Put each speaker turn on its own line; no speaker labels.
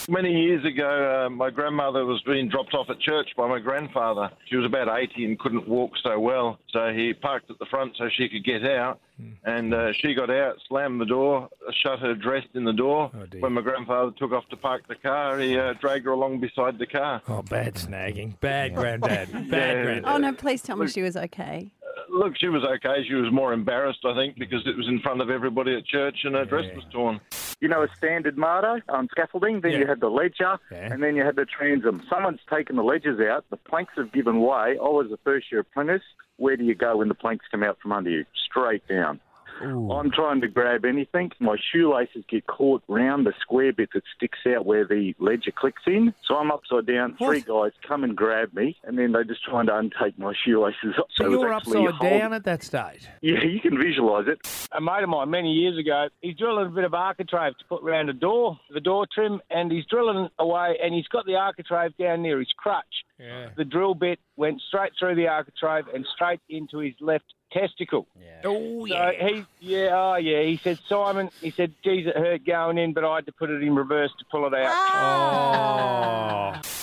Many years ago, my grandmother was being dropped off at church by my grandfather. She was about 80 and couldn't walk so well, so he parked at the front so she could get out. And she got out, slammed the door, shut her dressed in the door.
Oh, dear.
When my grandfather took off to park the car, he dragged her along beside the car.
Oh, bad snagging. Bad granddad. Bad granddad.
Oh, no, please tell me she was okay.
Look, she was okay. She was more embarrassed, I think, because it was in front of everybody at church and her dress was torn.
You know, a standard Mardo on scaffolding, then you had the ledger, and then you had the transom. Someone's taken the ledgers out, the planks have given way. I was a first-year apprentice. Where do you go when the planks come out from under you? Straight down.
Ooh.
I'm trying to grab anything. My shoelaces get caught round the square bit that sticks out where the ledger clicks in. So I'm upside down.
What?
3 guys come and grab me, and then they're just trying to untake my shoelaces.
So
it was
you're
actually
upside down at that stage?
Yeah, you can visualise it.
A mate of mine many years ago, he's drilling a bit of architrave to put around the door trim, and he's drilling away, and he's got the architrave down near his crutch.
Yeah.
The drill bit went straight through the architrave and straight into his left testicle.
Yeah. Oh,
So he said, Simon, he said, geez, it hurt going in, but I had to put it in reverse to pull it out.
Oh.